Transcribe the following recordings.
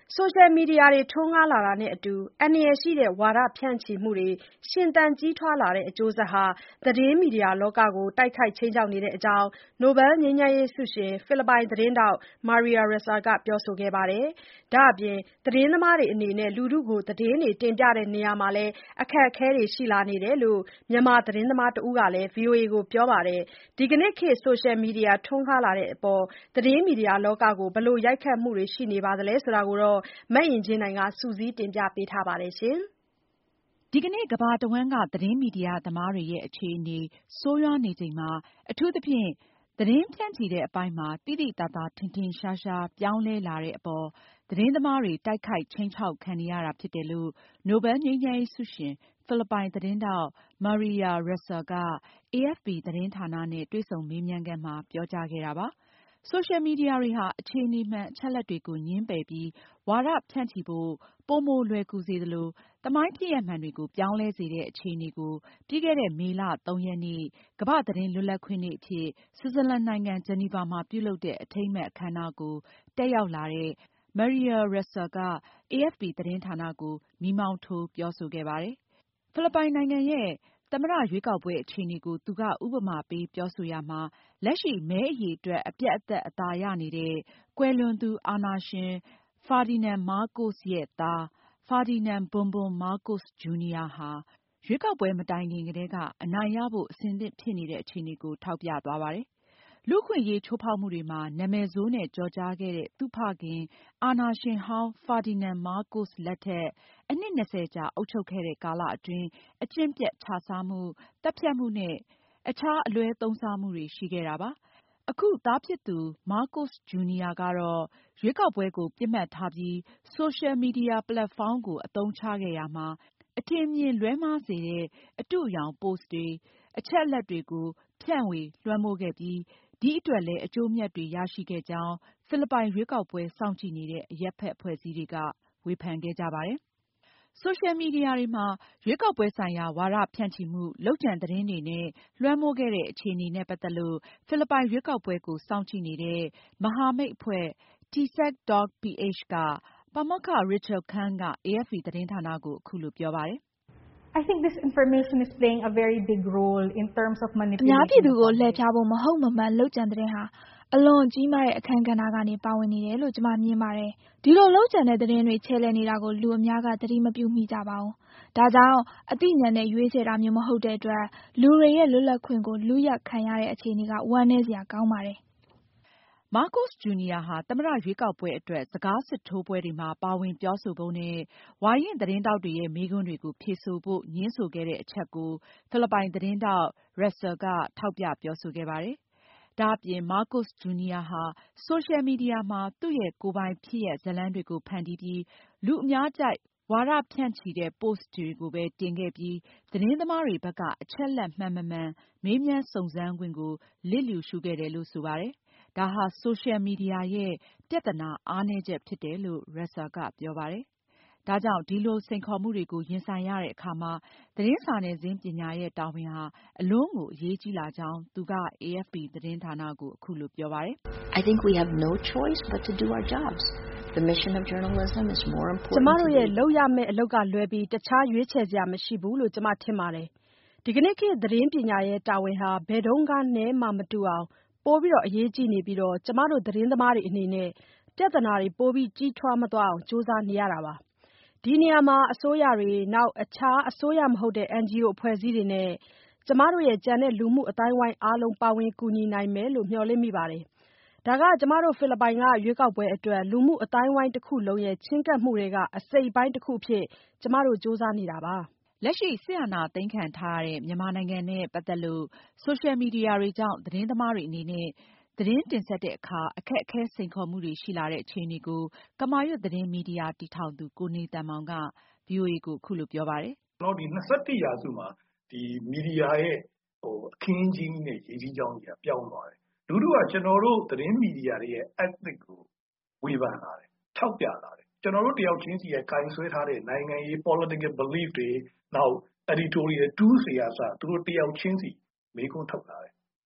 ဆိုရှယ်မီဒီယာတွေထွန်းကားလာတာနဲ့အတူအန္တရာယ်ရှိတဲ့ဝါဒဖြန့်ချီမှုတွေရှင်သန်ကြီးထွားလာတဲ့အကျိုးဆက်ဟာသတင်းမီဒီယာလောကကိုတိုက်ခိုက်ခြိမ်းခြောက်နေတဲ့အကြောင်းနိုဘယ်ငြိမ်းချမ်းရေးဆုရှင်ဖိလစ်ပိုင်သတင်းထောက် Maria Ressa ကပြောဆိုခဲ့ပါတယ်။ဒါ့အပြင်သတင်းသမားတွေအနေနဲ့လူထုကိုသတင်းတွေတင်ပြတဲ့နေရာမှာလည်းအခက်အခဲတွေရှိလာနေတယ်လို့မြန်မာသတင်းသမားတဦးကလည်း VOA ကိုပြောပါတယ်။ဒီကနေ့ခေတ်ဆိုရှယ်မီဒီယာထွန်းကားလာတဲ့အပေါ်သတင်းမီဒီယာလောကကိုဘယ်လိုရိုက်ခတ်မှုတွေရှိနေပါသလဲဆိုတာကိုမအင်ကြင်းနိုင်ကစုစည်းတင်ပြပေးထားပါတယ်။ဒီကနေ့ကမ္ဘာတဝန်းကသတင်းမီဒီယာသမားတွေရဲ့အခြေအနေဆိုးရွားနေချိန်မှာအထူးသဖြင့်သတင်းဖြန့်ချီတဲ့အပိုင်းမှာသိသိသာသာထင်ထင်ရှားရှားပြောင်းလဲလာတဲ့အပေါ်သတင်းသမားတွေတိုက်ခိုက်ခြိမ်းခြောက်ခံနေရတာဖြစ်တယ်လို့နိုဘယ်ငြိမ်းချမ်းရေးဆုရှင်ဖိလစ်ပိုင်သတင်းထောက် Maria Ressa က AFP သတင်းဌာနနဲ့တွေ့ဆုံမေးမြန်းခန်းမှာပြောကြားခဲ့တာပါ။ ဆိုရှယ်မီဒီယာတွေဟာအခြေအနေမှန်အချက်အလက်တွေကိုငြင်းပယ်ပြီးဝါဒဖြန့်ချီဖို့ပိုမိုလွယ်ကူစေသလိုသမိုင်းဖြစ်ရပ်မှန်တွေကိုပြောင်းလဲစေတဲ့အခြေအနေကိုပြီးခဲ့တဲ့မေလ 3 ရက်နေ့ကမ္ဘာ့သတင်းလွတ်လပ်ခွင့်နေ့အဖြစ်ဆွစ်ဇာလန်နိုင်ငံဂျနီဗာမှာပြုလုပ်တဲ့အထိမ်းအမှတ်အခမ်းအနားကိုတက်ရောက်လာတဲ့ Maria Ressa က AFP သတင်းဌာနကိုမီးမောင်းထိုးပြောဆိုခဲ့ပါတယ်။ ဖိလစ်ပိုင်နိုင်ငံရဲ့သမ္မတရွေးကောက်ပွဲအခြေအနေကိုသူကဥပမာပေးပြောဆိုရာမှာလက်ရှိမဲအရေအတွက်အပြတ်အသတ်အသာရနေတဲ့ကွယ်လွန်သူအာဏာရှင် Ferdinand Marcos ရဲ့သား Ferdinand Bongbong Marcos Jr. ဟာရွေးကောက်ပွဲမတိုင်ခင်ကတည်းကအနိုင်ရဖို့အဆင်သင့်ဖြစ်နေတဲ့အခြေအနေကိုထောက်ပြသွားပါတယ်။ လူ့အခွင့်အရေးချိုးဖောက်မှုတွေမှာနာမည်ဆိုးနဲ့ကျော်ကြားခဲ့တဲ့သူ့ဖခင်အာဏာရှင်ဟောင်း Ferdinand Marcos လက်ထက် အနှစ် 20 ကြာအုပ်ချုပ်ခဲ့တဲ့ကာလအတွင်းအကျင့်ပျက်ခြစားမှု၊သတ်ဖြတ်မှုနဲ့အခြားအလွဲသုံးစားမှုတွေရှိခဲ့တာပါ။ အခုသားဖြစ်သူ Marcos Jr. ကတော့ရွေးကောက်ပွဲကိုပစ်မှတ်ထားပြီးဆိုရှယ်မီဒီယာပလက်ဖောင်းကိုအသုံးချခဲ့ရာမှာအထင်အမြင်လွဲမှားစေတဲ့အတုအယောင်ပို့စ်တွေ၊အချက်အလက်တွေကိုဖြန့်ဝေလွှမ်းမိုးခဲ့ပြီး ဒီအတွက်လည်းအကျိုးအမြတ်တွေရရှိခဲ့ကြောင်းဖိလစ်ပိုင်ရွေးကောက်ပွဲစောင့်ကြည့်နေတဲ့အရပ်ဖက်အဖွဲ့အစည်းတွေကဝေဖန်ခဲ့ကြပါတယ်။ ဆိုရှယ်မီဒီယာတွေမှာရွေးကောက်ပွဲဆိုင်ရာဝါဒဖြန့်ချီမှု၊လုပ်ကြံသတင်းတွေနဲ့လွှမ်းမိုးခဲ့တဲ့အခြေအနေနဲ့ပတ်သက်လို့ဖိလစ်ပိုင်ရွေးကောက်ပွဲကိုစောင့်ကြည့်နေတဲ့မဟာမိတ်အဖွဲ့ tsek.ph ကပါမောက္ခ Rachel Khan က AFP သတင်းဌာနကိုအခုလိုပြောပါတယ်။ "အများပြည်သူကိုလှည့်ဖြားဖို့မဟုတ်မမှန်လုပ်ကြံသတင်းဟာအလွန်ကြီးမားတဲ့အခန်းကဏ္ဍကနေပါဝင်နေတယ်လို့ကျမမြင်ပါတယ်။ ဒီလိုလုပ်ကြံတဲ့သတင်းတွေခြယ်လှယ်နေတာကိုလူအများကသတိမပြုမိကြပါဘူး။ ဒါကြောင့်အသိဉာဏ်နဲ့ရွေးချယ်တာမျိုးမဟုတ်တဲ့အတွက်လူတွေရဲ့လွတ်လပ်ခွင့်ကိုလုယက်ခံရတဲ့အခြေအနေကဝမ်းနည်းစရာကောင်းပါတယ်။ " Marcos Jr. ဟာသမ္မတရွေးကောက်ပွဲအတွက်စကားစစ်ထိုးပွဲတွေမှာပါဝင်ပြောဆိုဖို့နဲ့ဝါရင့်သတင်းထောက်တွေရဲ့မေးခွန်းတွေကိုဖြေဆိုဖို့ငြင်းဆိုခဲ့တဲ့အချက်ကိုဖိလစ်ပိုင်သတင်းထောက် Ressa ကထောက်ပြပြောဆိုခဲ့ပါတယ်။ ဒါအပြင် Marcos Jr. ဟာဆိုရှယ်မီဒီယာမှာသူရဲ့ကိုယ်ပိုင်ဖြစ်ရပ်ဇာတ်လမ်းတွေကိုဖန်တီးပြီးလူအများကြိုက်ဝါဒဖြန့်ချီတဲ့ပို့စ်တွေကိုပဲတင်ခဲ့ပြီးသတင်းသမားတွေဘက်ကအချက်အလက်မှန်မမှန်မေးမြန်းစုံစမ်းခွင့်ကိုလစ်လျူရှုခဲ့တယ်လို့ဆိုပါတယ်။ ဒါဟာဆိုရှယ်မီဒီယာရဲ့ပြဿနာအားနည်းချက်ဖြစ်တယ်လို့ Ressa ကပြောပါတယ်။ ဒါကြောင့်ဒီလိုစိန်ခေါ်မှုတွေကိုရင်ဆိုင်ရတဲ့အခါမှာသတင်းစာနယ်ဇင်းပညာရဲ့တာဝန်ဟာအလွန်ကိုအရေးကြီးလာကြောင်းသူက AFP သတင်းဌာနကိုအခုလိုပြောပါတယ်။ "ကျမတို့ရဲ့လုပ်ရမယ့်အလုပ်ကလွဲပြီးတခြားရွေးချယ်စရာမရှိဘူးလို့ကျမထင်ပါတယ်။ ဒီကနေ့ခေတ်သတင်းပညာရဲ့တာဝန်ဟာဘယ်တုန်းကနဲ့မှမတူအောင်ပိုပြီးအရေးကြီးနေပြီးကျမတို့သတင်းသမားတွေအနေနဲ့ပြဿနာတွေပိုပြီးကြီးထွားမသွားအောင်ကြိုးစားနေရတာပါ။ ဒီနေရာမှာအစိုးရတွေ၊အခြားအစိုးရမဟုတ်တဲ့ NGO အဖွဲ့အစည်းတွေနဲ့ကျမတို့ကျန်တဲ့လူမှုအသိုင်းအဝိုင်းအားလုံးပါဝင်ကူညီနိုင်မယ်လို့မျှော်လင့်မိပါတယ်။ ဒါကကျမတို့ဖိလစ်ပိုင်ကရွေးကောက်ပွဲအတွက်လူမှုအသိုင်းအဝိုင်းတခုလုံးရဲ့ချဉ်းကပ်မှုထဲကအစိတ်အပိုင်းတခုအဖြစ်ကျမတို့ကြိုးစားနေတာပါ။ " လက်ရှိစစ်အာဏာသိမ်းခံထားရတဲ့မြန်မာနိုင်ငံနဲ့ပတ်သက်လို့ဆိုရှယ်မီဒီယာတွေကြောင့်သတင်းသမားတွေအနေနဲ့သတင်းတင်ဆက်တဲ့အခါအခက်အခဲစိန်ခေါ်မှုတွေရှိလာတဲ့အခြေအနေကိုကမာရွတ်သတင်းမီဒီယာတည်ထောင်သူကိုနေသန်မောင်က VOA ကိုအခုလိုပြောပါတယ်။ "ဒီ 21 ရာစုမှာဒီမီဒီယာရဲ့အခင်းအကျင်းနဲ့ရေစီးကြောင်းကြီးကပြောင်းသွားတယ်။ လူထုကကျနော်တို့သတင်းမီဒီယာတွေရဲ့ ethic ကိုဝေဖန်လာတယ်။ထောက်ပြလာတယ်။ကျနော်တို့တယောက်ချင်းစီရဲ့ကိုင်စွဲထားတဲ့နိုင်ငံရေး political belief တွေနောက် editorial tools တွေကအစသူတို့တယောက်ချင်းစီမေးခွန်းထုတ်လာတယ်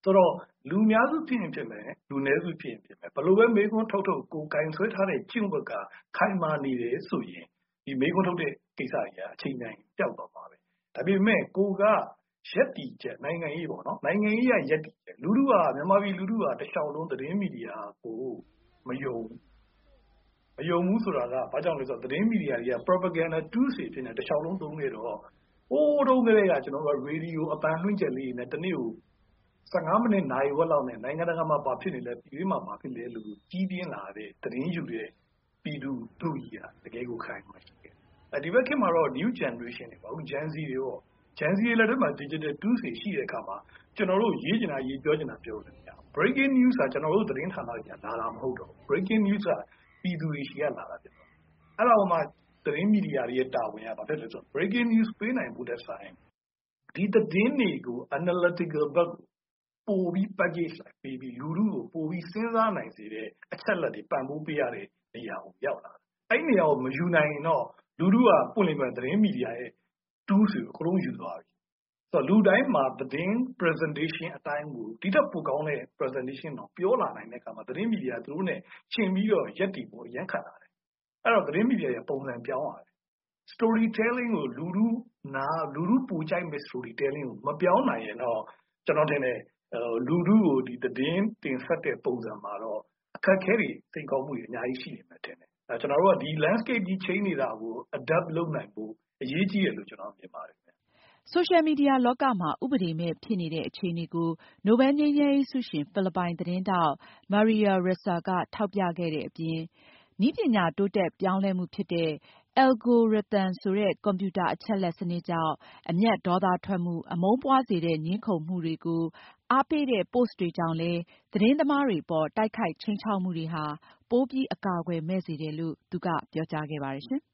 ဆိုတော့လူများစုဖြစ်ရင်ဖြစ်မယ်လူနည်းစုဖြစ်ရင်ဖြစ်မယ်ဘယ်လိုပဲမေးခွန်းထုတ်ကိုကင်ဆွဲထားတဲ့ကျင့်ဝတ်ကခိုင်မာနေတယ်ဆိုရင်ဒီမေးခွန်းထုတ်တဲ့ကိစ္စကြီးကအချိန်တိုင်းပျောက်သွားမှာပဲဒါပေမဲ့ကိုကရက်တီချက်နိုင်ငံရေးပေါ့နော်နိုင်ငံရေးရရက်တီချက်လူထုကမြန်မာပြည်လူထုကတခြားလုံးသတင်းမီဒီယာကိုမယုံဘူးဆိုတာကဘာကြောင့်လဲဆိုတော့သတင်းမီဒီယာတွေက propaganda tools တွေဖြစ်နေတခြားလုံးသုံးနေတော့ဟိုးတုန်းကလေးကကျွန်တော်တို့ရေဒီယိုအပန်လွှင့်ချက်လေးနဲ့တနေ့ကို15မိနစ်နာရီဝက်လောက်နဲ့နိုင်ငံတကာမှာဘာဖြစ်နေလဲပြည်တွင်းမှာဘာဖြစ်လဲလို့ကြီးပြင်းလာတဲ့သတင်းယူတဲ့ပြည်သူတို့ကြီးကတကယ်ကိုခိုင်မှာရှိတယ်ဒီဘက်ခေတ်မှာတော့ new generation တွေပေါ့ Gen Z တွေပေါ့ Gen Z တွေလည်းတည်းမှာ digital tools တွေရှိတဲ့အခါမှာကျွန်တော်တို့ရေးချင်တာရေးပြောချင်တာပြောလို့မရဘူး breaking news ကကျွန်တော်တို့သတင်းဌာနတွေကလာတာမဟုတ်တော့ breaking news ကပြည်သူတွေရှိရလာတာဖြစ်တော့အဲ့တော့မှသတင်းမီဒီယာတွေရဲ့တာဝန်ကဘာဖြစ်လဲဆိုတော့ breaking news ပေးနိုင်ဖို့တဲ့ဆိုင်ဒီသတင်းတွေကို analytical ဘက်ကိုပို့ပြီး package လိုက်ပေးပြီးလူထုကိုပို့ပြီးစဉ်းစားနိုင်စေတဲ့အချက်လက်တွေပံ့ပိုးပေးရတဲ့နေရာကိုရောက်လာတယ်အဲ့နေရာကိုမယူနိုင်ရင်တော့လူထုကပွင့်လင်းပြသတင်းမီဒီယာရဲ့ tools ကိုအကုန်လုံးယူသွားပြီဆိုတော့လူတိုင်းမှာသတင်း presentation အတိုင်းကိုဒီထက်ပိုကောင်းတဲ့ presentation တော့ပြောလာနိုင်တဲ့အခါမှာသတင်းမီဒီယာသူတို့ ਨੇ ချိန်ပြီးတော့ရက်တီဖို့ရန်ခတ်လာတယ်အဲ့တော့သတင်းမီဒီယာရဲ့ပုံစံပြောင်းလာတယ် storytelling ကိုလူထုပူကြိုက်မဲ့ storytelling ကိုမပြောင်းနိုင်ရင်တော့ကျွန်တော်ထင်တယ်လူထုကိုဒီသတင်းတင်ဆက်တဲ့ပုံစံမှာတော့အခက်အခဲတွေစိန်ခေါ်မှုတွေအများကြီးရှိနေမှာထင်တယ်ကျွန်တော်တို့ကဒီ landscape ကြီး change နေတာကို adapt လုပ်နိုင်ဖို့အရေးကြီးတယ်လို့ကျွန်တော်မြင်ပါတယ်ဆိုရှယ်မီဒီယာလောကမှာဥပဒေမဲ့ဖြစ်နေတဲ့အခြေအနေကိုနိုဘယ်ငြိမ်းချမ်းရေးဆုရှင်ဖိလစ်ပိုင်သတင်းထောက် Maria Ressa ကထောက်ပြခဲ့တဲ့အပြင်နည်းပညာတိုးတက်ပြောင်းလဲမှုဖြစ်တဲ့ Algorithm ဆိုတဲ့ကွန်ပျူတာအချက်လက်စနစ်ကြောင့်အမျက်ဒေါသထွက်မှုအမုန်းပွားစေတဲ့ငြင်းခုန်မှုတွေကိုအားပေးတဲ့ post တွေကြောင့်လည်းသတင်းသမားတွေအပေါ်တိုက်ခိုက်ခြိမ်းခြောက်မှုတွေဟာပိုပြီးအကာအကွယ်မဲ့စေတယ်လို့သူကပြောကြားခဲ့ပါတယ်ရှင်